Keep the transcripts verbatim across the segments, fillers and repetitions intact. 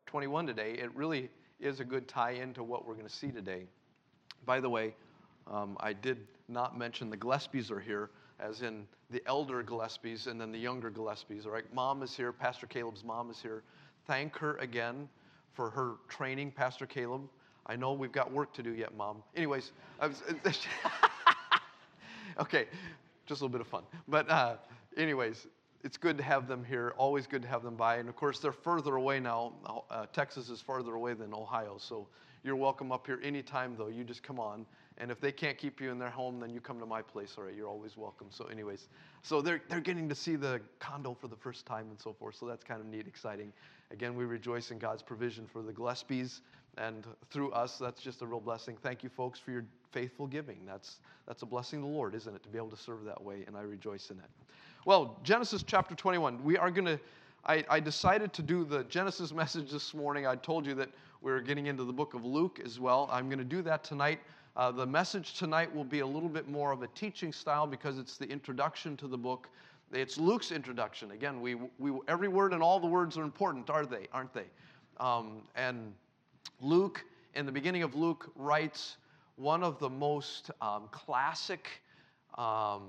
twenty-one today, it really is a good tie-in to what we're going to see today. By the way, um, I did not mention the Gillespies are here, as in the elder Gillespies and then the younger Gillespies. All right, Mom is here. Pastor Caleb's mom is here. Thank her again for her training, Pastor Caleb. I know we've got work to do yet, Mom. Anyways, I was, okay, just a little bit of fun. But uh, anyways, it's good to have them here. Always good to have them by. And of course, they're further away now. Uh, Texas is farther away than Ohio, so you're welcome up here anytime, though. You just come on. And if they can't keep you in their home, then you come to my place. All right, you're always welcome. So anyways, so they're they're getting to see the condo for the first time and so forth. So that's kind of neat, exciting. Again, we rejoice in God's provision for the Gillespies, and through us, that's just a real blessing. Thank you, folks, for your faithful giving. That's that's a blessing of the Lord, isn't it, to be able to serve that way, and I rejoice in it. Well, Genesis chapter twenty-one. We are going to, I, I decided to do the Genesis message this morning. I told you that we were getting into the book of Luke as well. I'm going to do that tonight. Uh, the message tonight will be a little bit more of a teaching style because it's the introduction to the book. It's Luke's introduction. Again, we, we every word and all the words are important, are they? Aren't they? Um, and Luke, in the beginning of Luke, writes one of the most um, classic, um,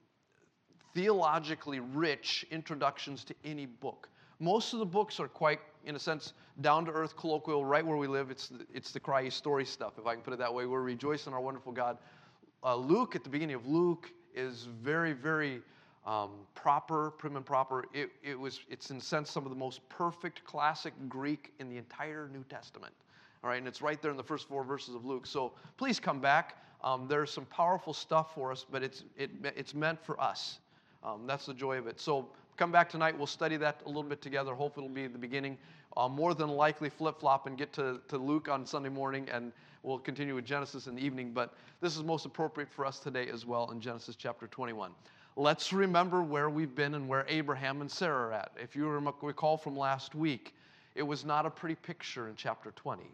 theologically rich introductions to any book. Most of the books are quite, in a sense, down-to-earth, colloquial, right where we live. It's the, it's the cryy story stuff, if I can put it that way. We're rejoicing in our wonderful God. Uh, Luke, at the beginning of Luke, is very, very um, proper, prim and proper. It, it was, it's in a sense some of the most perfect classic Greek in the entire New Testament. All right, and it's right there in the first four verses of Luke. So please come back. Um, there's some powerful stuff for us, but it's it, it's meant for us. Um, that's the joy of it. So come back tonight. We'll study that a little bit together. Hope it'll be the beginning. Uh, more than likely flip-flop and get to, to Luke on Sunday morning, and we'll continue with Genesis in the evening. But this is most appropriate for us today as well in Genesis chapter twenty-one. Let's remember where we've been and where Abraham and Sarah are at. If you recall from last week, it was not a pretty picture in chapter twenty.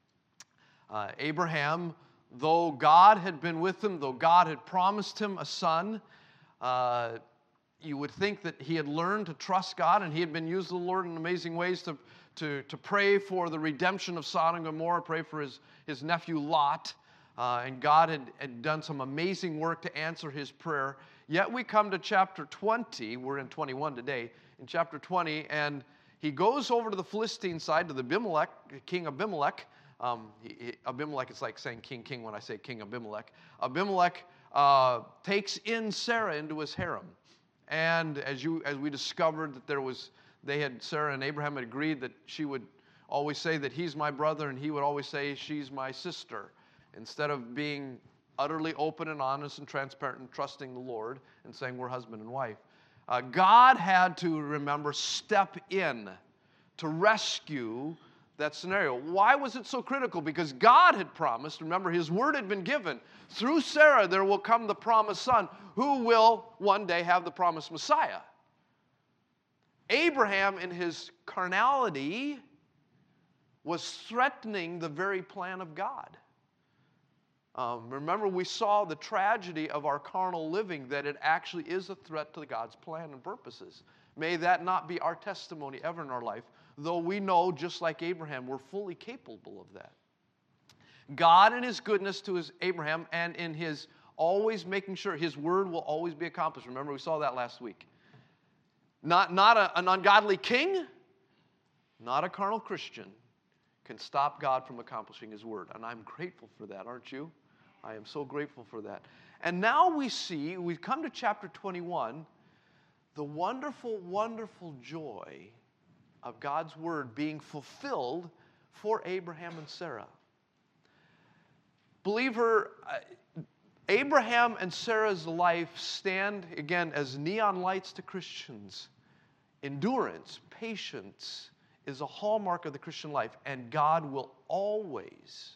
Uh, Abraham, though God had been with him, though God had promised him a son, uh, you would think that he had learned to trust God, and he had been used of the Lord in amazing ways to, to, to pray for the redemption of Sodom and Gomorrah, pray for his, his nephew Lot, uh, and God had, had done some amazing work to answer his prayer. Yet we come to chapter twenty, we're in twenty-one today, in chapter twenty, and he goes over to the Philistine side, to the Abimelech, King Abimelech. Um, he, he, Abimelech, it's like saying king, king when I say King Abimelech. Abimelech uh, takes in Sarah into his harem. And as you as we discovered that there was, they had, Sarah and Abraham had agreed that she would always say that he's my brother, and he would always say she's my sister, instead of being utterly open and honest and transparent and trusting the Lord and saying we're husband and wife. Uh, God had to, remember, step in to rescue that scenario. Why was it so critical? Because God had promised, remember, his word had been given, through Sarah there will come the promised son who will one day have the promised Messiah. Abraham, in his carnality, was threatening the very plan of God. Um, remember, we saw the tragedy of our carnal living, that it actually is a threat to God's plan and purposes. May that not be our testimony ever in our life, though we know, just like Abraham, we're fully capable of that. God, in his goodness to his Abraham, and in his always making sure his word will always be accomplished. Remember, we saw that last week. Not, not a, an ungodly king, not a carnal Christian can stop God from accomplishing his word. And I'm grateful for that, aren't you? I am so grateful for that. And now we see, we come to chapter twenty-one, the wonderful, wonderful joy of God's word being fulfilled for Abraham and Sarah. Believer, Abraham and Sarah's life stand, again, as neon lights to Christians. Endurance, patience is a hallmark of the Christian life, and God will always,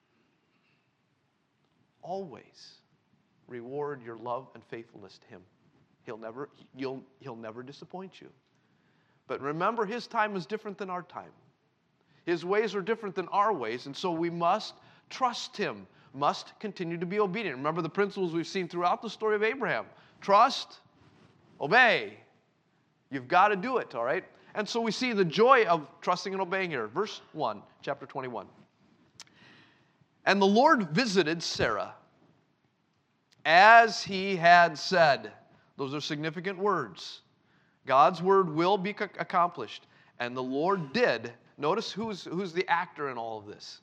always reward your love and faithfulness to him. He'll never, you'll, he'll never disappoint you. But remember, his time is different than our time. His ways are different than our ways, and so we must trust him, must continue to be obedient. Remember the principles we've seen throughout the story of Abraham. Trust, obey. You've got to do it, all right? And so we see the joy of trusting and obeying here. Verse one, chapter twenty-one. And the Lord visited Sarah as he had said. Those are significant words. God's word will be accomplished. And the Lord did. Notice who's, who's the actor in all of this.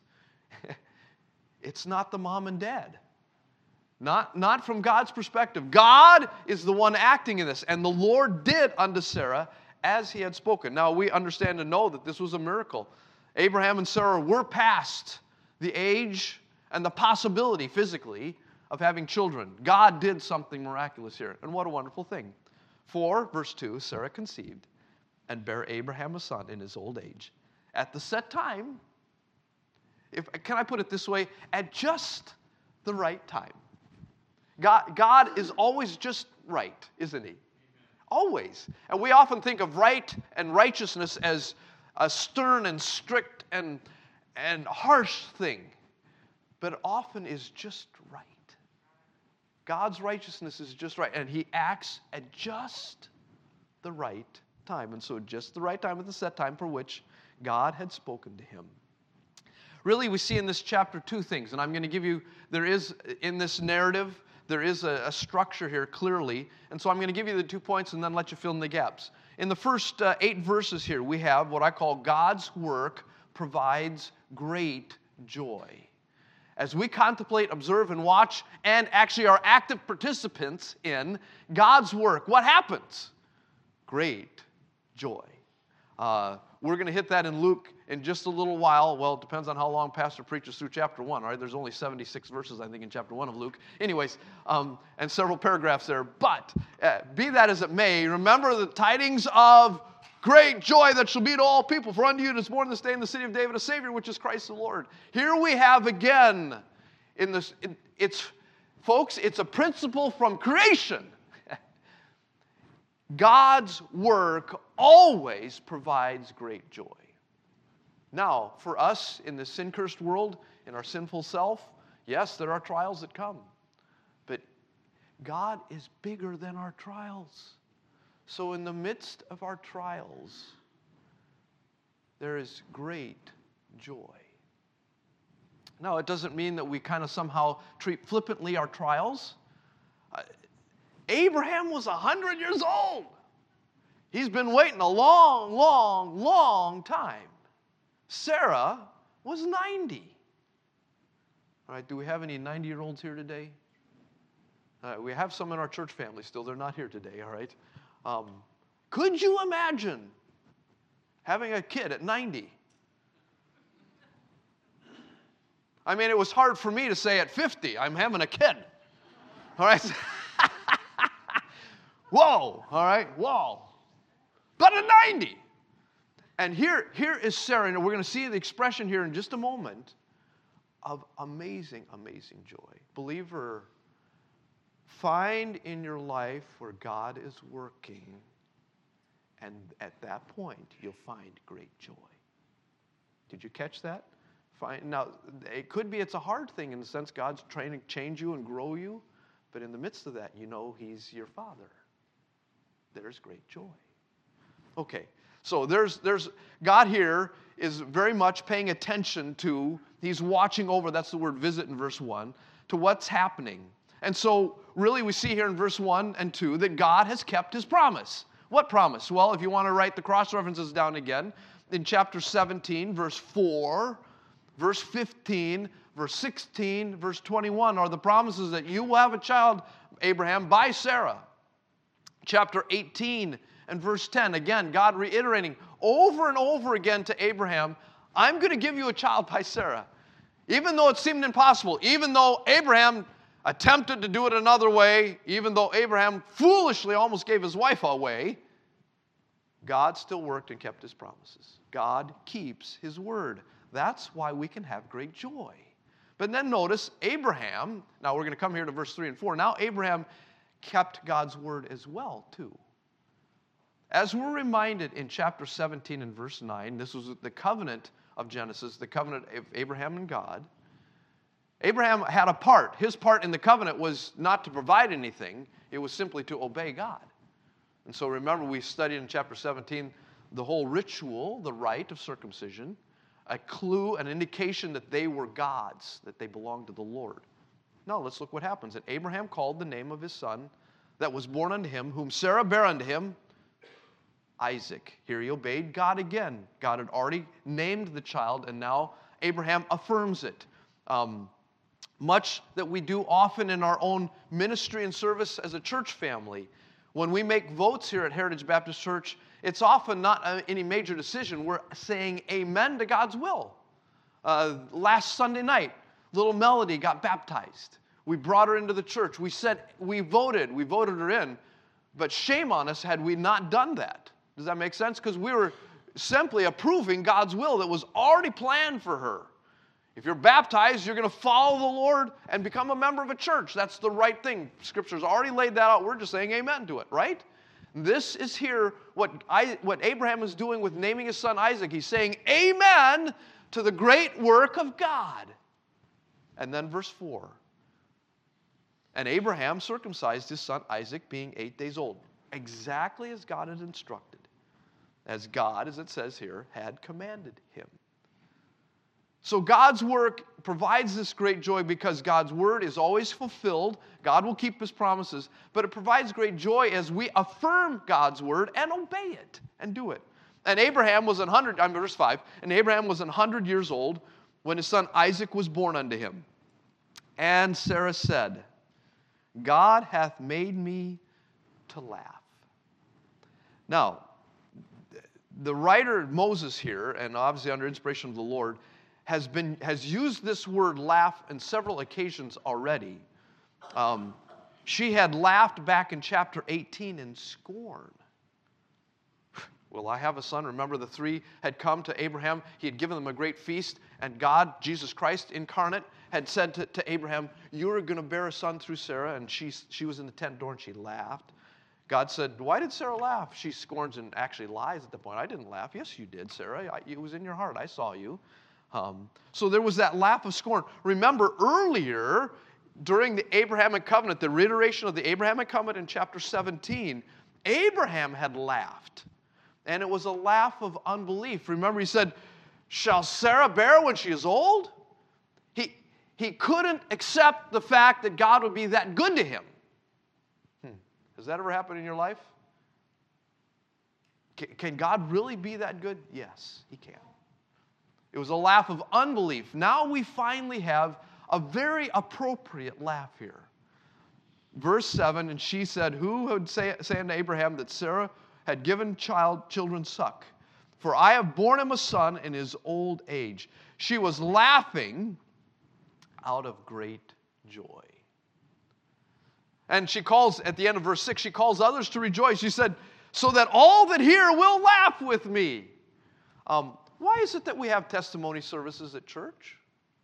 It's not the mom and dad. Not, not from God's perspective. God is the one acting in this. And the Lord did unto Sarah as he had spoken. Now we understand and know that this was a miracle. Abraham and Sarah were past the age and the possibility physically of having children. God did something miraculous here. And what a wonderful thing. For, verse two, Sarah conceived and bare Abraham a son in his old age. At the set time, if, can I put it this way? At just the right time. God, God is always just right, isn't he? Always. And we often think of right and righteousness as a stern and strict and, and harsh thing. But it often is just right. God's righteousness is just right. And he acts at just the right time. And so just the right time at the set time for which God had spoken to him. Really, we see in this chapter two things. And I'm going to give you, there is in this narrative, there is a, a structure here clearly. And so I'm going to give you the two points and then let you fill in the gaps. In the first uh, eight verses here, we have what I call God's work provides great joy. As we contemplate, observe, and watch, and actually are active participants in God's work, what happens? Great joy. Uh, we're going to hit that in Luke in just a little while. Well, it depends on how long Pastor preaches through chapter one, all right? There's only seventy-six verses, I think, in chapter one of Luke. Anyways, um, and several paragraphs there. But uh, be that as it may, remember the tidings of great joy that shall be to all people. For unto you is born this day in the city of David a Savior, which is Christ the Lord. Here we have again, in this, it, it's, folks, it's a principle from creation. God's work always provides great joy. Now, for us in this sin-cursed world, in our sinful self, yes, there are trials that come. But God is bigger than our trials. So in the midst of our trials, there is great joy. Now, it doesn't mean that we kind of somehow treat flippantly our trials. Uh, Abraham was one hundred years old. He's been waiting a long, long, long time. Sarah was ninety. All right, do we have any ninety-year-olds here today? Uh, we have some in our church family still. They're not here today, all right? Um, could you imagine having a kid at ninety? I mean, it was hard for me to say at fifty, I'm having a kid. All right? Whoa, all right, whoa. But at ninety. And here, here is Sarah, and we're going to see the expression here in just a moment of amazing, amazing joy. Believer, find in your life where God is working, and at that point, you'll find great joy. Did you catch that? Find, now, it could be it's a hard thing in the sense God's trying to change you and grow you, but in the midst of that, you know He's your Father. There's great joy. Okay, so there's, there's God here is very much paying attention to, He's watching over, that's the word visit in verse one, to what's happening. And so, really, we see here in verse one and two that God has kept His promise. What promise? Well, if you want to write the cross references down again, in chapter seventeen, verse four, verse fifteen, verse sixteen, verse twenty-one are the promises that you will have a child, Abraham, by Sarah. Chapter eighteen and verse ten, again, God reiterating over and over again to Abraham, I'm going to give you a child by Sarah. Even though it seemed impossible, even though Abraham attempted to do it another way, even though Abraham foolishly almost gave his wife away, God still worked and kept His promises. God keeps His word. That's why we can have great joy. But then notice Abraham, now we're going to come here to verse three and four. Now Abraham kept God's word as well, too. As we're reminded in chapter seventeen and verse nine, this was the covenant of Genesis, the covenant of Abraham and God. Abraham had a part. His part in the covenant was not to provide anything. It was simply to obey God. And so remember, we studied in chapter seventeen the whole ritual, the rite of circumcision, a clue, an indication that they were God's, that they belonged to the Lord. Now, let's look what happens. And Abraham called the name of his son that was born unto him, whom Sarah bare unto him, Isaac. Here he obeyed God again. God had already named the child, and now Abraham affirms it. Um, much that we do often in our own ministry and service as a church family. When we make votes here at Heritage Baptist Church, it's often not any major decision. We're saying amen to God's will. Uh, last Sunday night, little Melody got baptized. We brought her into the church. We said, we voted. We voted her in. But shame on us had we not done that. Does that make sense? Because we were simply approving God's will that was already planned for her. If you're baptized, you're going to follow the Lord and become a member of a church. That's the right thing. Scripture's already laid that out. We're just saying amen to it, right? This is here what, I, what Abraham is doing with naming his son Isaac. He's saying amen to the great work of God. And then verse four. And Abraham circumcised his son Isaac, being eight days old, exactly as God had instructed, as God, as it says here, had commanded him. So God's work provides this great joy because God's word is always fulfilled. God will keep his promises, but it provides great joy as we affirm God's word and obey it and do it. And Abraham was one hundred, I'm verse five, and Abraham was one hundred years old when his son Isaac was born unto him. And Sarah said, God hath made me to laugh. Now, the writer Moses here, and obviously under inspiration of the Lord, has been has used this word laugh on several occasions already. Um, she had laughed back in chapter eighteen in scorn. Will I have a son? Remember, the three had come to Abraham. He had given them a great feast, and God, Jesus Christ incarnate, had said to, to Abraham, you are going to bear a son through Sarah, and she, she was in the tent door, and she laughed. God said, why did Sarah laugh? She scorns and actually lies at the point. I didn't laugh. Yes, you did, Sarah. I, it was in your heart. I saw you. Um, so there was that laugh of scorn. Remember earlier, during the Abrahamic covenant, the reiteration of the Abrahamic covenant in chapter seventeen, Abraham had laughed. And it was a laugh of unbelief. Remember, he said, shall Sarah bear when she is old? He, he couldn't accept the fact that God would be that good to him. Hmm. Has that ever happened in your life? Can, can God really be that good? Yes, he can. It was a laugh of unbelief. Now we finally have a very appropriate laugh here. Verse seven, and she said, who would say, say unto Abraham that Sarah had given child children suck? For I have borne him a son in his old age. She was laughing out of great joy. And she calls, at the end of verse six, she calls others to rejoice. She said, so that all that hear will laugh with me. Um, why is it that we have testimony services at church?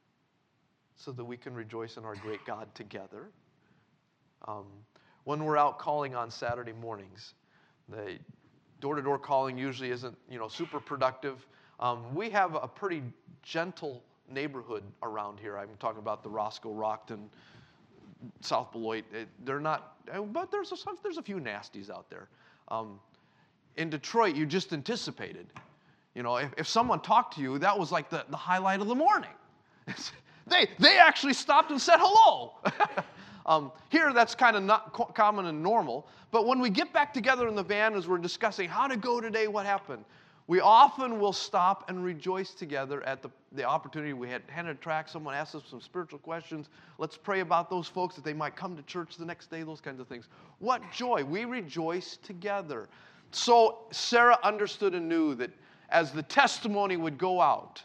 So that we can rejoice in our great God together. Um, when we're out calling on Saturday mornings, the door-to-door calling usually isn't, you know, super productive. Um, we have a pretty gentle neighborhood around here. I'm talking about the Roscoe, Rockton, South Beloit. It, they're not, but there's a, there's a few nasties out there. Um, in Detroit, you just anticipated. You know, if, if someone talked to you, that was like the, the highlight of the morning. they, they actually stopped and said hello. Um, here, that's kind of not co- common and normal. But when we get back together in the van as we're discussing how to go today, what happened, we often will stop and rejoice together at the, the opportunity. We had handed a tract. Someone asked us some spiritual questions. Let's pray about those folks that they might come to church the next day, those kinds of things. What joy. We rejoice together. So Sarah understood and knew that as the testimony would go out,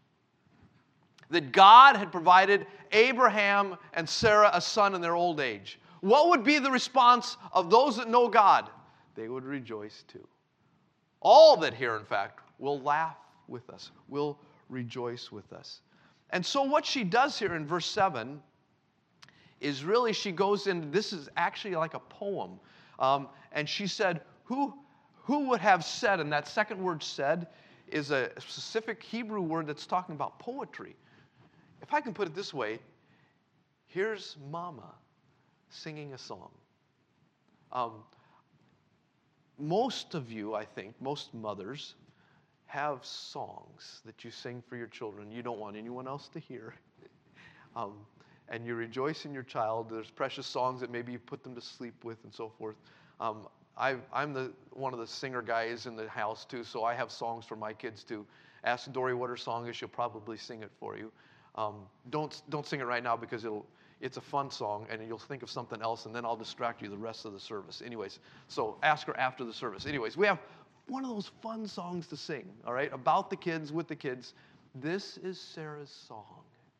that God had provided Abraham and Sarah a son in their old age. What would be the response of those that know God? They would rejoice too. All that hear, in fact, will laugh with us, will rejoice with us. And so what she does here in verse seven is really she goes in, this is actually like a poem. Um, and she said, who, who would have said, and that second word said is a specific Hebrew word that's talking about poetry. If I can put it this way, here's Mama singing a song. Um, most of you, I think, most mothers, have songs that you sing for your children you don't want anyone else to hear. Um, and you rejoice in your child. There's precious songs that maybe you put them to sleep with and so forth. Um, I, I'm the one of the singer guys in the house too, so I have songs for my kids too. Ask Dory what her song is; she'll probably sing it for you. Um, don't don't sing it right now because it'll it's a fun song, and you'll think of something else, and then I'll distract you the rest of the service. Anyways, so ask her after the service. Anyways, we have one of those fun songs to sing, all right, about the kids, with the kids. This is Sarah's song.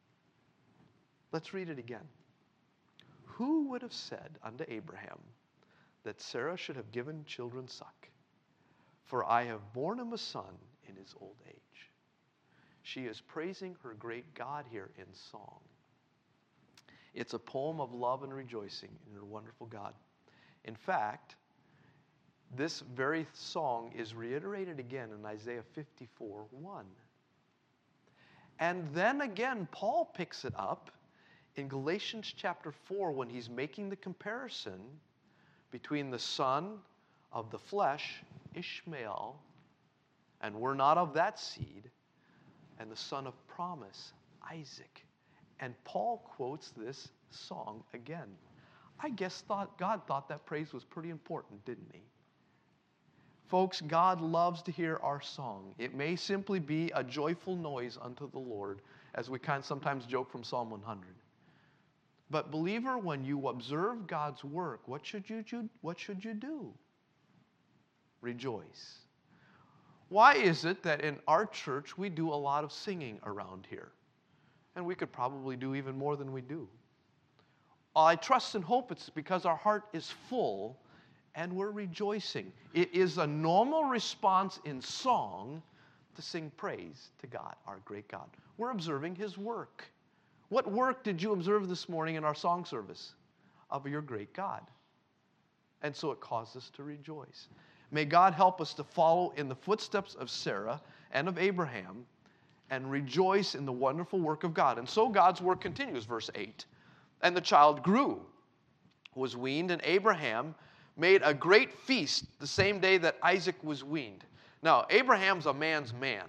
Let's read it again. Who would have said unto Abraham that Sarah should have given children suck? For I have borne him a son in his old age. She is praising her great God here in song. It's a poem of love and rejoicing in her wonderful God. In fact, this very song is reiterated again in Isaiah fifty-four one. And then again, Paul picks it up in Galatians chapter four when he's making the comparison between the son of the flesh, Ishmael, and we're not of that seed, and the son of promise, Isaac. And Paul quotes this song again. I guess thought God thought that praise was pretty important, didn't he? Folks, God loves to hear our song. It may simply be a joyful noise unto the Lord, as we kind of sometimes joke from Psalm one hundred. But believer, when you observe God's work, what should you do? What should you do? Rejoice. Why is it that in our church we do a lot of singing around here? And we could probably do even more than we do. I trust and hope it's because our heart is full and we're rejoicing. It is a normal response in song to sing praise to God, our great God. We're observing his work. What work did you observe this morning in our song service? Of your great God. And so it caused us to rejoice. May God help us to follow in the footsteps of Sarah and of Abraham and rejoice in the wonderful work of God. And so God's work continues, verse eight. And the child grew, was weaned, and Abraham made a great feast the same day that Isaac was weaned. Now, Abraham's a man's man.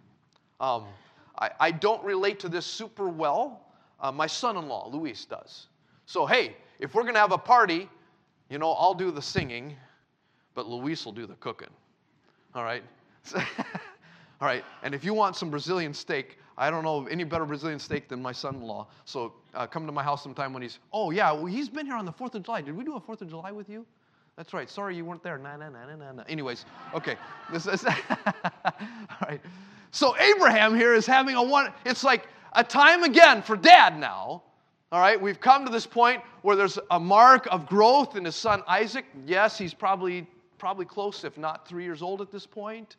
Um, I, I don't relate to this super well. Uh, my son-in-law, Luis, does. So, hey, if we're going to have a party, you know, I'll do the singing, but Luis will do the cooking. All right? All right, and if you want some Brazilian steak, I don't know of any better Brazilian steak than my son-in-law. So uh, come to my house sometime when he's, oh, yeah, well, he's been here on the fourth of July. Did we do a fourth of July with you? That's right. Sorry you weren't there. Nah, nah, nah, nah, nah. Anyways, okay. This is all right. So Abraham here is having a one, it's like a time again for dad now. All right, we've come to this point where there's a mark of growth in his son Isaac. Yes, he's probably probably close, if not three years old at this point.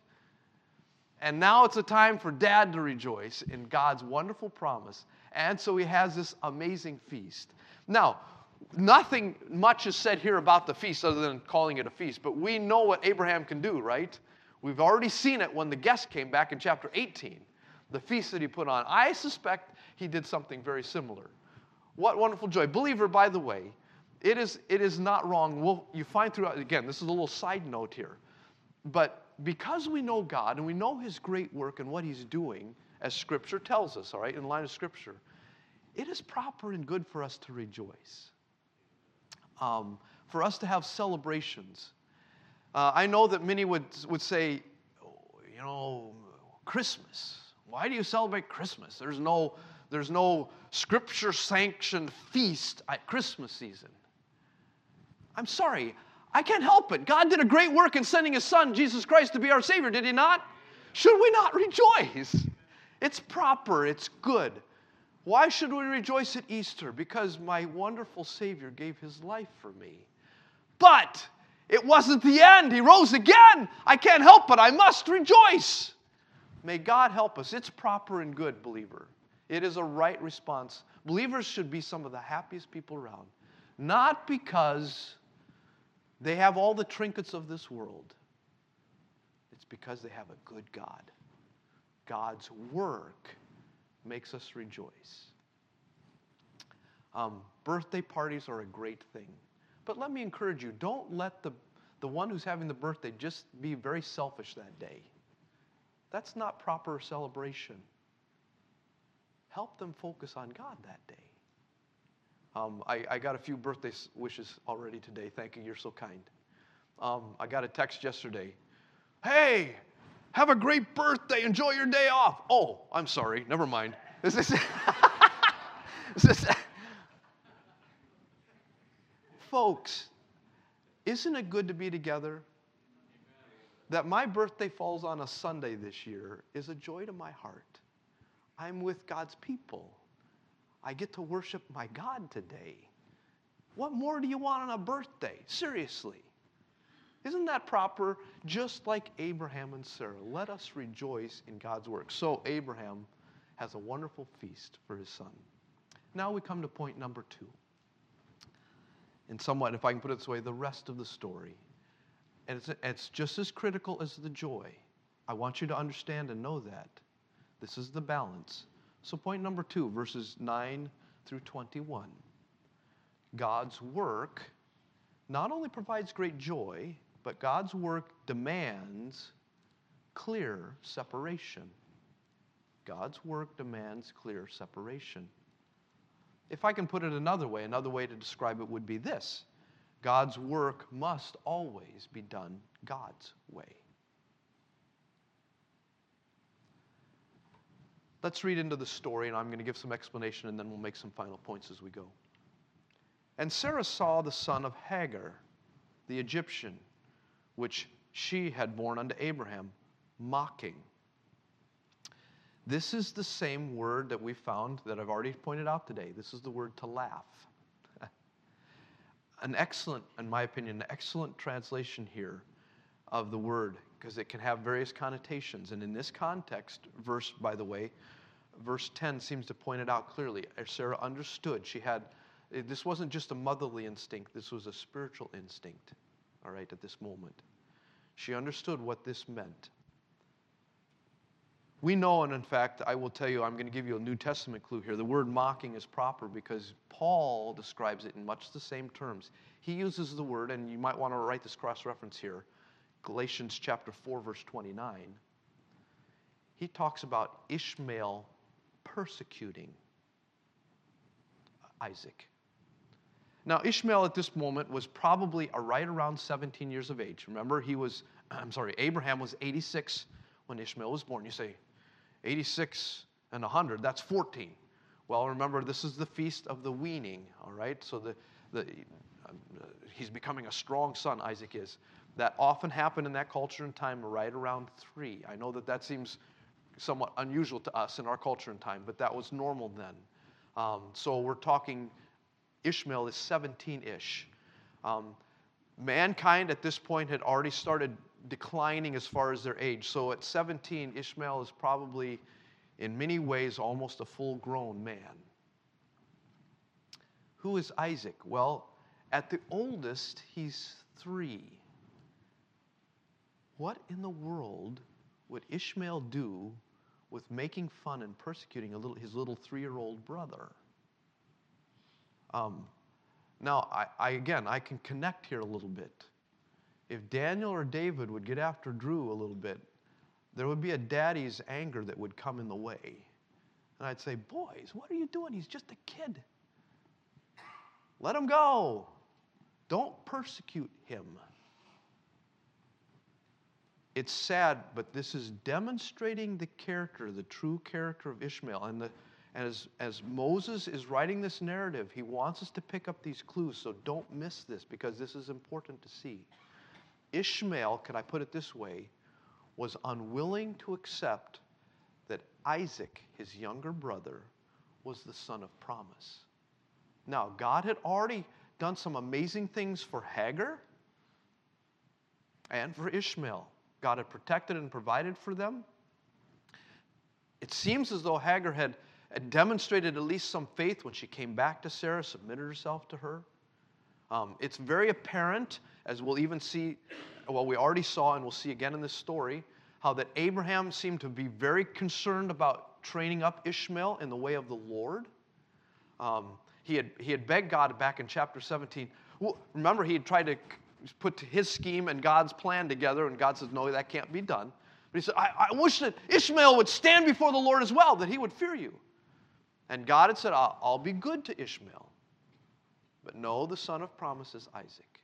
And now it's a time for dad to rejoice in God's wonderful promise. And so he has this amazing feast. Now, nothing much is said here about the feast other than calling it a feast. But we know what Abraham can do, right? We've already seen it when the guest came back in chapter eighteen. The feast that he put on. I suspect he did something very similar. What wonderful joy. Believer, by the way, it is, it is not wrong. We'll, you find throughout, again, this is a little side note here. But because we know God and we know his great work and what he's doing, as Scripture tells us, all right, in line of Scripture, it is proper and good for us to rejoice, um, for us to have celebrations. Uh, I know that many would, would say, oh, you know, Christmas. Why do you celebrate Christmas? There's no, there's no Scripture-sanctioned feast at Christmas season. I'm sorry. I can't help it. God did a great work in sending his son, Jesus Christ, to be our Savior, did he not? Should we not rejoice? It's proper. It's good. Why should we rejoice at Easter? Because my wonderful Savior gave his life for me. But it wasn't the end. He rose again. I can't help it. I must rejoice. May God help us. It's proper and good, believer. It is a right response. Believers should be some of the happiest people around. Not because they have all the trinkets of this world. It's because they have a good God. God's work makes us rejoice. Um, birthday parties are a great thing. But let me encourage you, don't let the, the one who's having the birthday just be very selfish that day. That's not proper celebration. Help them focus on God that day. Um, I, I got a few birthday wishes already today. Thank you. You're so kind. Um, I got a text yesterday. Hey, have a great birthday. Enjoy your day off. Oh, I'm sorry. Never mind. Is this, is this, folks, isn't it good to be together? That my birthday falls on a Sunday this year is a joy to my heart. I'm with God's people. I get to worship my God today. What more do you want on a birthday? Seriously. Isn't that proper? Just like Abraham and Sarah, let us rejoice in God's work. So Abraham has a wonderful feast for his son. Now we come to point number two. And somewhat, if I can put it this way, the rest of the story. And it's, it's just as critical as the joy. I want you to understand and know that. This is the balance. So point number two, verses nine through twenty-one. God's work not only provides great joy, but God's work demands clear separation. God's work demands clear separation. If I can put it another way, another way to describe it would be this. God's work must always be done God's way. Let's read into the story, and I'm going to give some explanation, and then we'll make some final points as we go. And Sarah saw the son of Hagar, the Egyptian, which she had borne unto Abraham, mocking. This is the same word that we found that I've already pointed out today. This is the word to laugh. An excellent, in my opinion, an excellent translation here of the word, because it can have various connotations. And in this context, verse, by the way, verse ten seems to point it out clearly. Sarah understood. She had, this wasn't just a motherly instinct. This was a spiritual instinct, all right, at this moment. She understood what this meant. We know, and in fact, I will tell you, I'm going to give you a New Testament clue here. The word mocking is proper because Paul describes it in much the same terms. He uses the word, and you might want to write this cross-reference here, Galatians chapter four, verse twenty-nine. He talks about Ishmael persecuting Isaac. Now, Ishmael at this moment was probably right around seventeen years of age. Remember, he was, I'm sorry, Abraham was eighty-six when Ishmael was born. You say, eighty-six and one hundred, that's fourteen. Well, remember, this is the feast of the weaning, all right? So the, the, uh, he's becoming a strong son, Isaac is. That often happened in that culture and time right around three. I know that that seems somewhat unusual to us in our culture and time, but that was normal then. Um, so we're talking, Ishmael is seventeen-ish. Um, mankind at this point had already started declining as far as their age. So at seventeen, Ishmael is probably, in many ways, almost a full-grown man. Who is Isaac? Well, at the oldest, he's three. What in the world would Ishmael do with making fun and persecuting a little, his little three-year-old brother? Um, now, I, I again, I can connect here a little bit. If Daniel or David would get after Drew a little bit, there would be a daddy's anger that would come in the way. And I'd say, boys, what are you doing? He's just a kid. Let him go. Don't persecute him. It's sad, but this is demonstrating the character, the true character of Ishmael. And, the, and as, as Moses is writing this narrative, he wants us to pick up these clues, so don't miss this, because this is important to see. Ishmael, can I put it this way, was unwilling to accept that Isaac, his younger brother, was the son of promise. Now, God had already done some amazing things for Hagar and for Ishmael. God had protected and provided for them. It seems as though Hagar had, had demonstrated at least some faith when she came back to Sarah, submitted herself to her. Um, it's very apparent, as we'll even see, well, we already saw and we'll see again in this story, how that Abraham seemed to be very concerned about training up Ishmael in the way of the Lord. Um, he had, he had begged God back in chapter seventeen. Well, remember, he had tried to he's put his scheme and God's plan together, and God says, no, that can't be done. But he said, I, I wish that Ishmael would stand before the Lord as well, that he would fear you. And God had said, I'll, I'll be good to Ishmael. But no, the son of promise is Isaac.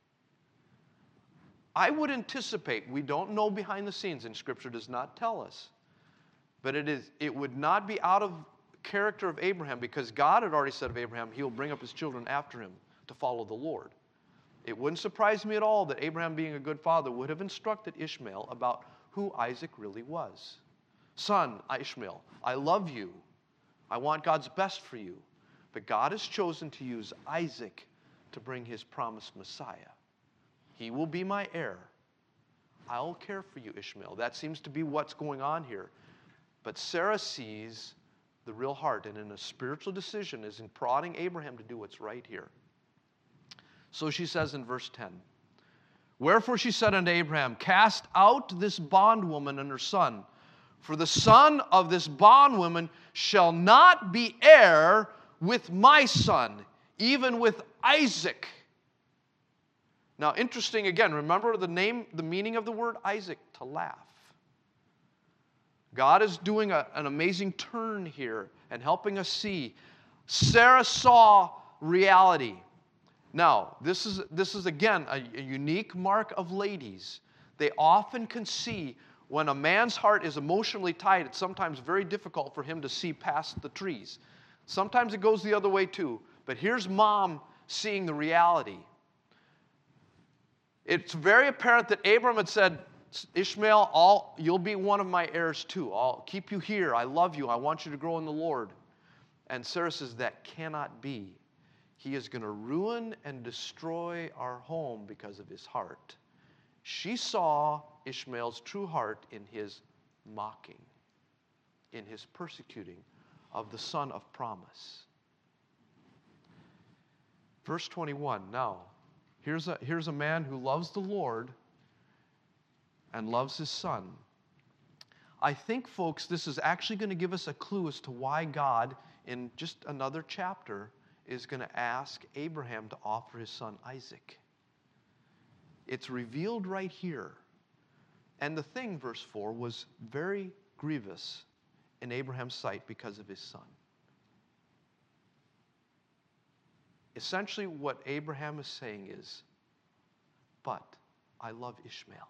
I would anticipate, we don't know behind the scenes, and Scripture does not tell us, but it is it would not be out of character of Abraham, because God had already said of Abraham, he will bring up his children after him to follow the Lord. It wouldn't surprise me at all that Abraham, being a good father, would have instructed Ishmael about who Isaac really was. Son, Ishmael, I love you. I want God's best for you. But God has chosen to use Isaac to bring his promised Messiah. He will be my heir. I'll care for you, Ishmael. That seems to be what's going on here. But Sarah sees the real heart, and in a spiritual decision is in prodding Abraham to do what's right here. So she says in verse ten, wherefore she said unto Abraham, cast out this bondwoman and her son, for the son of this bondwoman shall not be heir with my son, even with Isaac. Now, interesting again, remember the name, the meaning of the word Isaac, to laugh. God is doing a, an amazing turn here and helping us see. Sarah saw reality. Now, this is, this is again a, a unique mark of ladies. They often can see when a man's heart is emotionally tied, it's sometimes very difficult for him to see past the trees. Sometimes it goes the other way too. But here's mom seeing the reality. It's very apparent that Abram had said, Ishmael, I'll, you'll be one of my heirs too. I'll keep you here. I love you. I want you to grow in the Lord. And Sarah says, that cannot be. He is going to ruin and destroy our home because of his heart. She saw Ishmael's true heart in his mocking, in his persecuting of the son of promise. Verse twenty-one, now, here's a, here's a man who loves the Lord and loves his son. I think, folks, this is actually going to give us a clue as to why God, in just another chapter, is going to ask Abraham to offer his son Isaac. It's revealed right here. And the thing, verse four, was very grievous in Abraham's sight because of his son. Essentially, what Abraham is saying is, but I love Ishmael.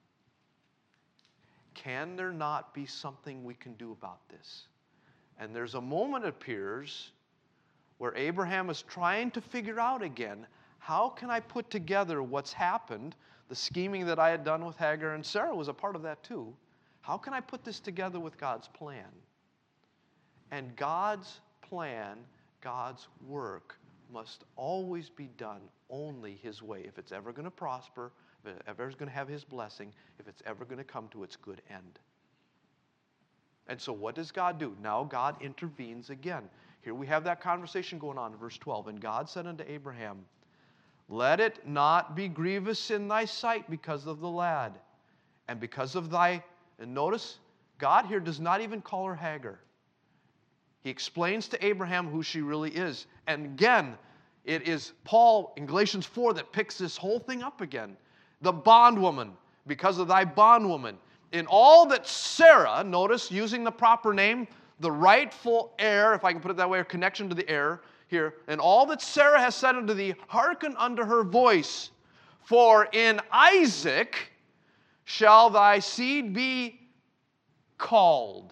Can there not be something we can do about this? And there's a moment, it appears, where Abraham is trying to figure out again, how can I put together what's happened, the scheming that I had done with Hagar, and Sarah was a part of that too. How can I put this together with God's plan? And God's plan, God's work, must always be done only his way. If it's ever going to prosper, if it ever is going to have his blessing, if it's ever going to come to its good end. And so what does God do? Now God intervenes again. Here we have that conversation going on in verse twelve. And God said unto Abraham, let it not be grievous in thy sight because of the lad, and because of thy... And notice, God here does not even call her Hagar. He explains to Abraham who she really is. And again, it is Paul in Galatians four that picks this whole thing up again. The bondwoman, because of thy bondwoman. In all that Sarah, notice, using the proper name, the rightful heir, if I can put it that way, or connection to the heir here, and all that Sarah has said unto thee, hearken unto her voice. For in Isaac shall thy seed be called.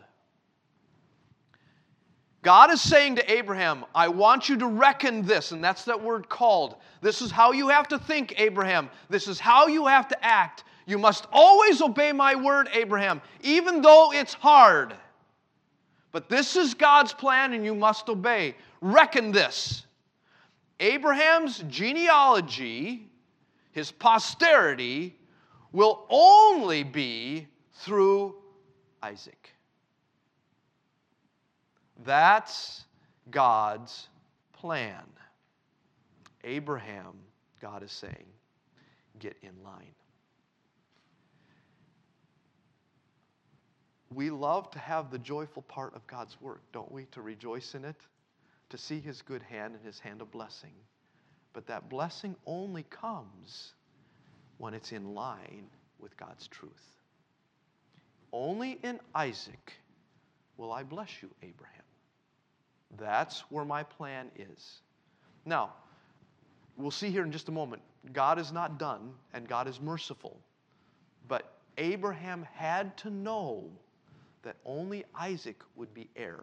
God is saying to Abraham, I want you to reckon this, and that's that word called. This is how you have to think, Abraham. This is how you have to act. You must always obey my word, Abraham, even though it's hard. But this is God's plan, and you must obey. Reckon this. Abraham's genealogy, his posterity, will only be through Isaac. That's God's plan. Abraham, God is saying, get in line. We love to have the joyful part of God's work, don't we? To rejoice in it, to see his good hand and his hand of blessing. But that blessing only comes when it's in line with God's truth. Only in Isaac will I bless you, Abraham. That's where my plan is. Now, we'll see here in just a moment, God is not done and God is merciful. But Abraham had to know that only Isaac would be heir.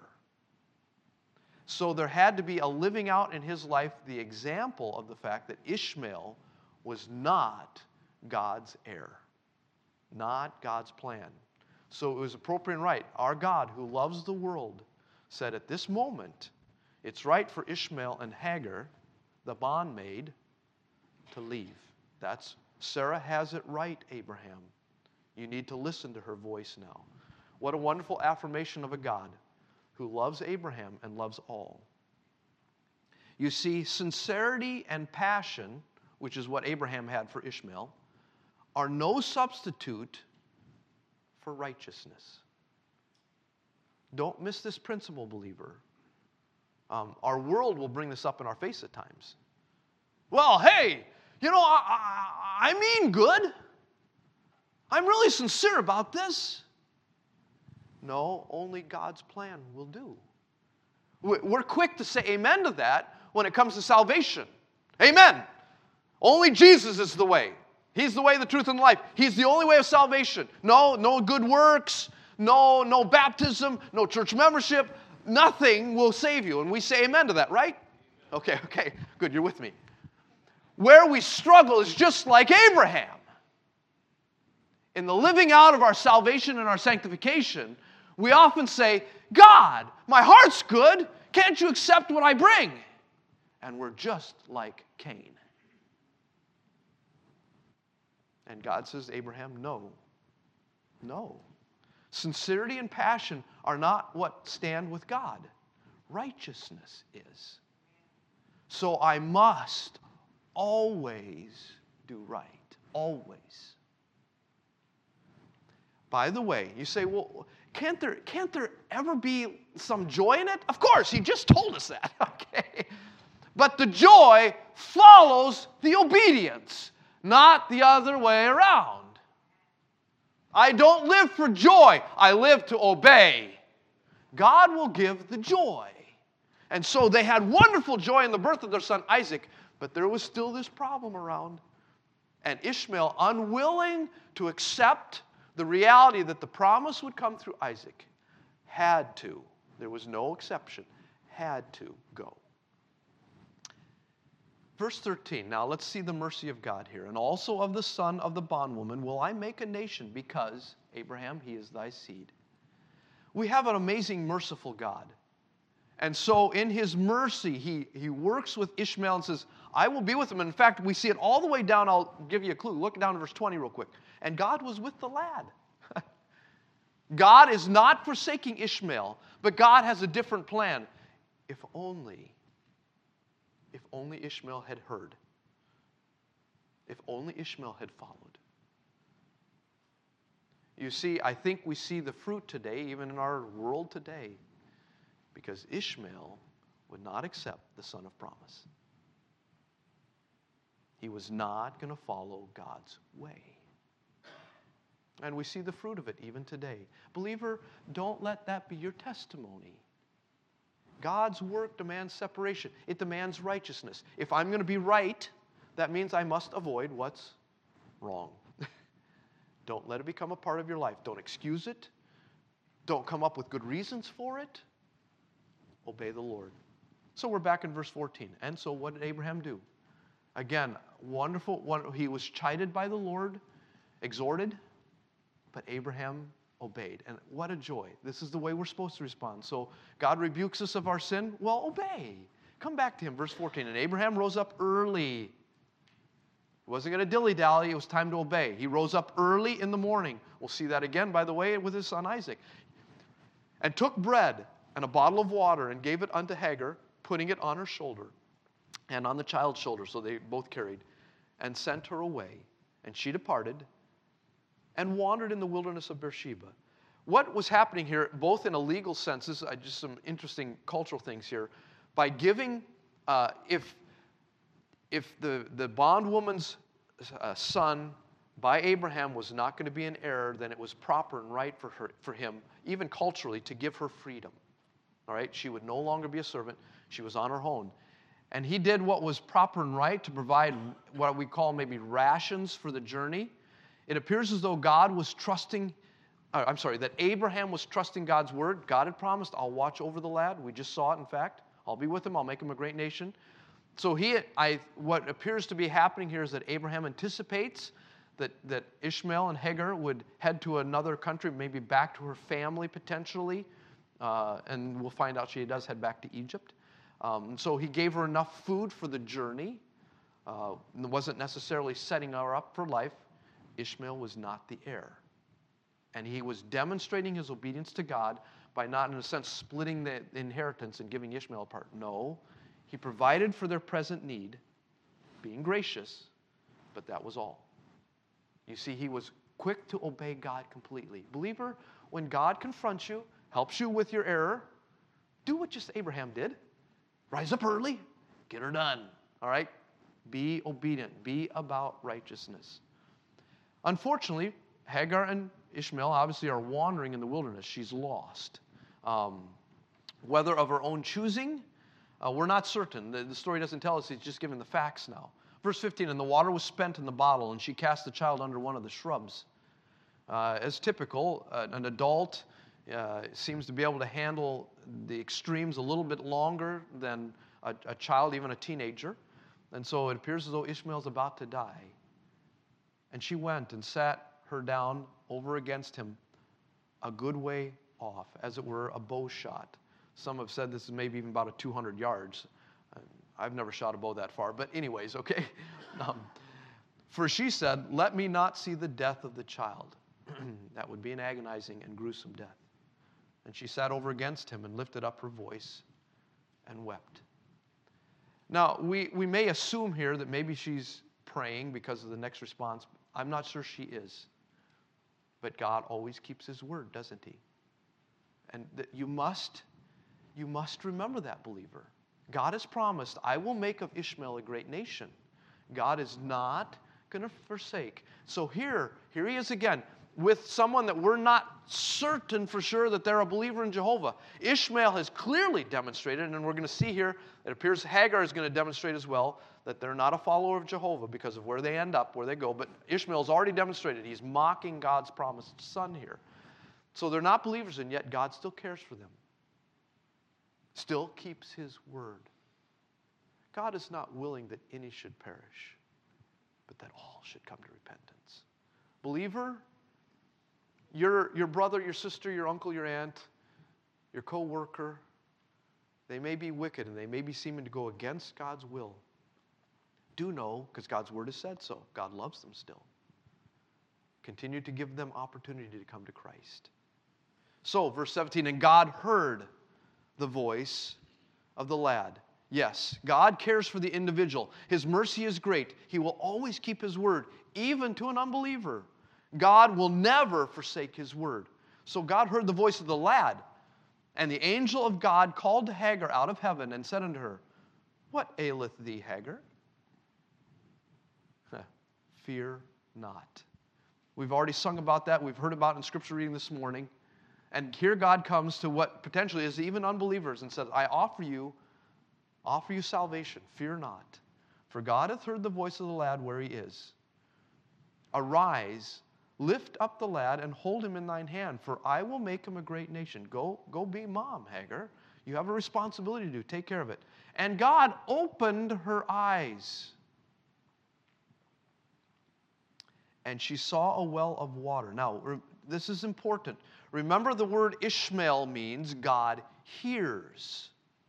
So there had to be a living out in his life the example of the fact that Ishmael was not God's heir, not God's plan. So it was appropriate and right. Our God, who loves the world, said at this moment, it's right for Ishmael and Hagar, the bondmaid, to leave. That's, Sarah has it right, Abraham. You need to listen to her voice now. What a wonderful affirmation of a God who loves Abraham and loves all. You see, sincerity and passion, which is what Abraham had for Ishmael, are no substitute for righteousness. Don't miss this principle, believer. Um, our world will bring this up in our face at times. Well, hey, you know, I, I, I mean good. I'm really sincere about this. No, only God's plan will do. We're quick to say amen to that when it comes to salvation. Amen. Only Jesus is the way. He's the way, the truth, and the life. He's the only way of salvation. No, no good works, no, no baptism, no church membership. Nothing will save you. And we say amen to that, right? Okay, okay, good, you're with me. Where we struggle is just like Abraham. In the living out of our salvation and our sanctification, we often say, God, my heart's good. Can't you accept what I bring? And we're just like Cain. And God says to Abraham, no, no. Sincerity and passion are not what stand with God. Righteousness is. So I must always do right. Always. By the way, you say, well, can't there, can't there ever be some joy in it? Of course, he just told us that, okay? But the joy follows the obedience, not the other way around. I don't live for joy. I live to obey. God will give the joy. And so they had wonderful joy in the birth of their son Isaac, but there was still this problem around. And Ishmael, unwilling to accept the reality that the promise would come through Isaac, had to, there was no exception, had to go. Verse thirteen, now let's see the mercy of God here. And also of the son of the bondwoman will I make a nation, because, Abraham, he is thy seed. We have an amazing, merciful God. And so in his mercy, he, he works with Ishmael and says, I will be with him. And in fact, we see it all the way down. I'll give you a clue. Look down to verse twenty real quick. And God was with the lad. God is not forsaking Ishmael, but God has a different plan. If only, if only Ishmael had heard. If only Ishmael had followed. You see, I think we see the fruit today, even in our world today, because Ishmael would not accept the son of promise. He was not going to follow God's way. And we see the fruit of it even today. Believer, don't let that be your testimony. God's work demands separation. It demands righteousness. If I'm going to be right, that means I must avoid what's wrong. Don't let it become a part of your life. Don't excuse it. Don't come up with good reasons for it. Obey the Lord. So we're back in verse fourteen. And so what did Abraham do? Again, wonderful. One, he was chided by the Lord, exhorted, but Abraham obeyed. And what a joy. This is the way we're supposed to respond. So God rebukes us of our sin. Well, obey. Come back to him. Verse fourteen. And Abraham rose up early. He wasn't going to dilly-dally. It was time to obey. He rose up early in the morning. We'll see that again, by the way, with his son Isaac. And took bread and a bottle of water and gave it unto Hagar, putting it on her shoulder and on the child's shoulder. So they both carried. And sent her away. And she departed and wandered in the wilderness of Beersheba. What was happening here, both in a legal sense, this is just some interesting cultural things here, by giving, uh, if, if the, the bondwoman's uh, son by Abraham was not going to be an error, then it was proper and right for her, for him, even culturally, to give her freedom. All right? She would no longer be a servant. She was on her own. And he did what was proper and right to provide what we call maybe rations for the journey. It appears as though God was trusting, uh, I'm sorry, that Abraham was trusting God's word. God had promised, I'll watch over the lad. We just saw it, in fact. I'll be with him. I'll make him a great nation. So he, I, what appears to be happening here is that Abraham anticipates that, that Ishmael and Hagar would head to another country, maybe back to her family potentially. Uh, and we'll find out she does head back to Egypt. Um, so he gave her enough food for the journey. Uh, wasn't necessarily setting her up for life. Ishmael was not the heir. And he was demonstrating his obedience to God by not, in a sense, splitting the inheritance and giving Ishmael a part. No, he provided for their present need, being gracious, but that was all. You see, he was quick to obey God completely. Believer, when God confronts you, helps you with your error, do what just Abraham did. Rise up early, get her done, all right? Be obedient. Be about righteousness. Unfortunately, Hagar and Ishmael obviously are wandering in the wilderness. She's lost. Um, whether of her own choosing, uh, we're not certain. The, the story doesn't tell us. It's just given the facts now. Verse fifteen, and the water was spent in the bottle, and she cast the child under one of the shrubs. Uh, as typical, uh, an adult uh, seems to be able to handle the extremes a little bit longer than a, a child, even a teenager. And so it appears as though Ishmael's about to die. And she went and sat her down over against him a good way off, as it were, a bow shot. Some have said this is maybe even about a two hundred yards. I've never shot a bow that far, but anyways, okay. Um, for she said, let me not see the death of the child. That would be an agonizing and gruesome death. And she sat over against him and lifted up her voice and wept. Now, we, we may assume here that maybe she's praying because of the next response. I'm not sure she is. But God always keeps his word, doesn't he? And that you must, you must remember that, believer. God has promised, I will make of Ishmael a great nation. God is not going to forsake. So here, here he is again, with someone that we're not certain for sure that they're a believer in Jehovah. Ishmael has clearly demonstrated, and we're going to see here, it appears Hagar is going to demonstrate as well, that they're not a follower of Jehovah because of where they end up, where they go. But Ishmael's already demonstrated. He's mocking God's promised son here. So they're not believers, and yet God still cares for them. Still keeps his word. God is not willing that any should perish, but that all should come to repentance. Believer, your, your brother, your sister, your uncle, your aunt, your co-worker, they may be wicked and they may be seeming to go against God's will. Do know, because God's word has said so, God loves them still. Continue to give them opportunity to come to Christ. So, verse seventeen, and God heard the voice of the lad. Yes, God cares for the individual. His mercy is great. He will always keep his word, even to an unbeliever. God will never forsake his word. So God heard the voice of the lad, and the angel of God called to Hagar out of heaven and said unto her, what aileth thee, Hagar? Fear not. We've already sung about that. We've heard about it in scripture reading this morning. And here God comes to what potentially is even unbelievers and says, I offer you, offer you salvation. Fear not. For God hath heard the voice of the lad where he is. Arise, lift up the lad, and hold him in thine hand, for I will make him a great nation. Go, go be mom, Hagar. You have a responsibility to do. Take care of it. And God opened her eyes, and she saw a well of water. Now, this is important. Remember, the word Ishmael means God hears.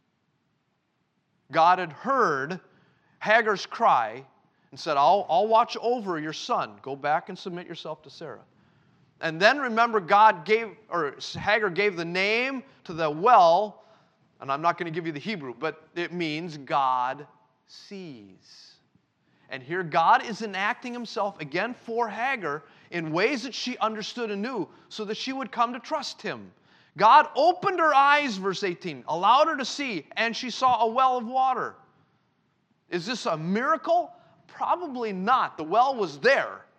God had heard Hagar's cry and said, I'll, I'll watch over your son. Go back and submit yourself to Sarah. And then remember, God gave, or Hagar gave the name to the well, and I'm not going to give you the Hebrew, but it means God sees. And here God is enacting himself again for Hagar in ways that she understood and knew so that she would come to trust him. God opened her eyes, verse eighteen, allowed her to see, and she saw a well of water. Is this a miracle? Probably not. The well was there.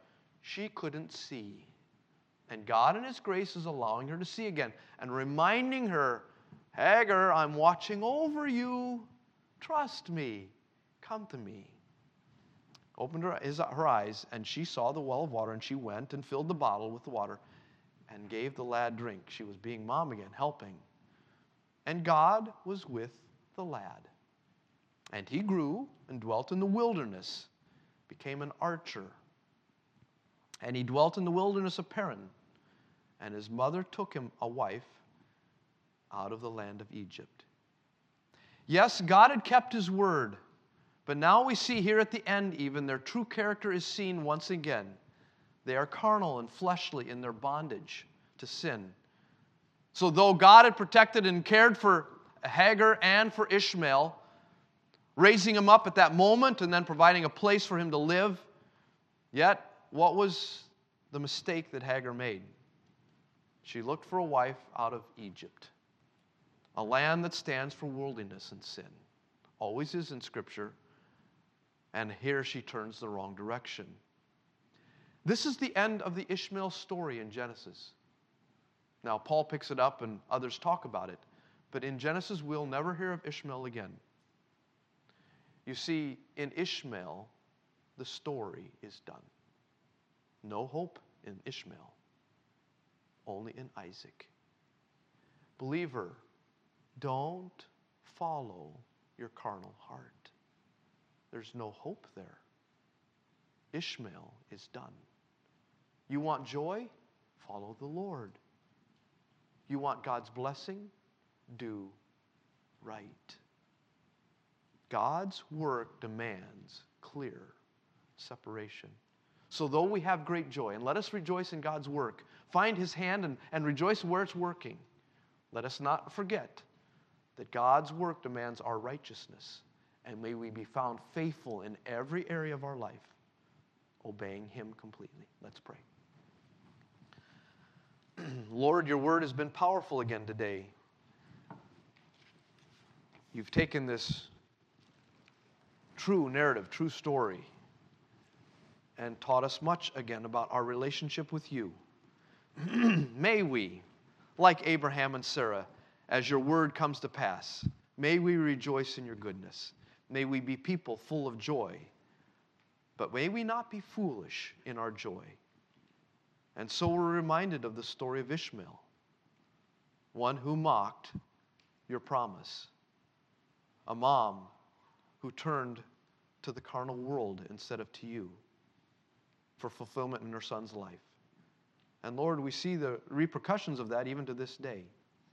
she couldn't see. And God in His grace is allowing her to see again and reminding her, Hagar, I'm watching over you. Trust me. Come to me. Opened her, his, her eyes, and she saw the well of water, and she went and filled the bottle with the water and gave the lad drink. She was being mom again, helping. And God was with the lad. And he grew and dwelt in the wilderness, became an archer. And he dwelt in the wilderness of Paran. And his mother took him a wife out of the land of Egypt. Yes, God had kept His word. But now we see here at the end even, their true character is seen once again. They are carnal and fleshly in their bondage to sin. So though God had protected and cared for Hagar and for Ishmael, raising him up at that moment and then providing a place for him to live, yet what was the mistake that Hagar made? She looked for a wife out of Egypt, a land that stands for worldliness and sin. Always is in Scripture. And here she turns the wrong direction. This is the end of the Ishmael story in Genesis. Now, Paul picks it up and others talk about it. But in Genesis, we'll never hear of Ishmael again. You see, in Ishmael, the story is done. No hope in Ishmael, only in Isaac. Believer, don't follow your carnal heart. There's no hope there. Ishmael is done. You want joy? Follow the Lord. You want God's blessing? Do right. God's work demands clear separation. So though we have great joy, and let us rejoice in God's work, find His hand and, and rejoice where it's working, let us not forget that God's work demands our righteousness. And may we be found faithful in every area of our life, obeying Him completely. Let's pray. Lord, your word has been powerful again today. You've taken this true narrative, true story, and taught us much again about our relationship with you. May we, like Abraham and Sarah, as your word comes to pass, may we rejoice in your goodness. May we be people full of joy, but may we not be foolish in our joy. And so we're reminded of the story of Ishmael, one who mocked your promise, a mom who turned to the carnal world instead of to you for fulfillment in her son's life. And Lord, we see the repercussions of that even to this day.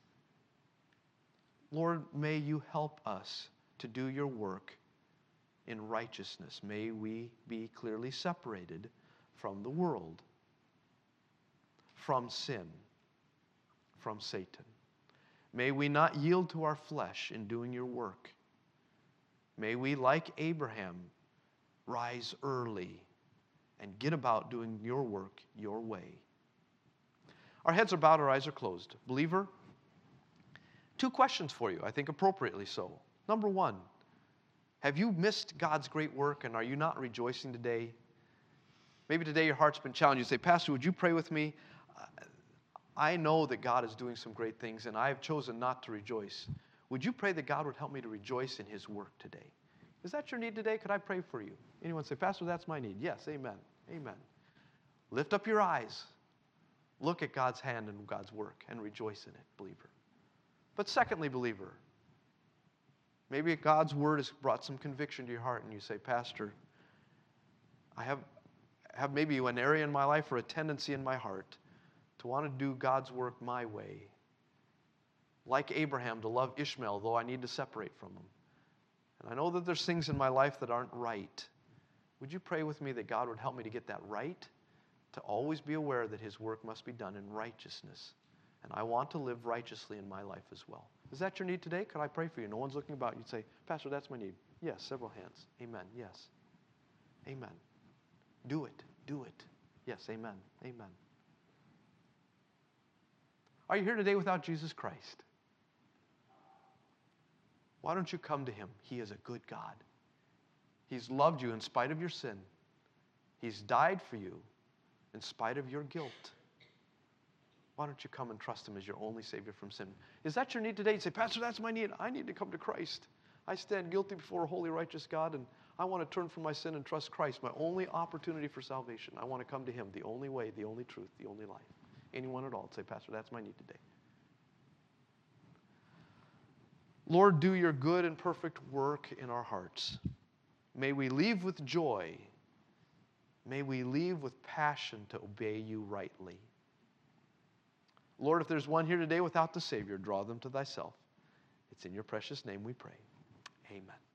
Lord, may you help us to do your work in righteousness. May we be clearly separated from the world, from sin, from Satan. May we not yield to our flesh in doing your work. May we, like Abraham, rise early and get about doing your work your way. Our heads are bowed, our eyes are closed. Believer, two questions for you, I think appropriately so. Number one, have you missed God's great work and are you not rejoicing today? Maybe today your heart's been challenged. You say, Pastor, would you pray with me? I know that God is doing some great things and I have chosen not to rejoice. Would you pray that God would help me to rejoice in His work today? Is that your need today? Could I pray for you? Anyone say, Pastor, that's my need. Yes, amen, amen. Lift up your eyes. Look at God's hand and God's work and rejoice in it, believer. But secondly, believer, maybe God's word has brought some conviction to your heart and you say, Pastor, I have, have maybe an area in my life or a tendency in my heart to want to do God's work my way. Like Abraham, to love Ishmael, though I need to separate from him. And I know that there's things in my life that aren't right. Would you pray with me that God would help me to get that right? To always be aware that His work must be done in righteousness. And I want to live righteously in my life as well. Is that your need today? Could I pray for you? No one's looking about. You'd say, Pastor, that's my need. Yes, several hands. Amen. Yes. Amen. Do it. Do it. Yes, amen. Amen. Are you here today without Jesus Christ? Why don't you come to Him? He is a good God. He's loved you in spite of your sin. He's died for you. in spite of your guilt, why don't you come and trust him as your only Savior from sin? Is that your need today? You say, Pastor, that's my need. I need to come to Christ. I stand guilty before a holy, righteous God, and I want to turn from my sin and trust Christ, my only opportunity for salvation. I want to come to him, the only way, the only truth, the only life. Anyone at all, say, Pastor, that's my need today. Lord, do your good and perfect work in our hearts. May we leave with joy. May we leave with passion to obey you rightly. Lord, if there's one here today without the Savior, draw them to thyself. It's in your precious name we pray. Amen.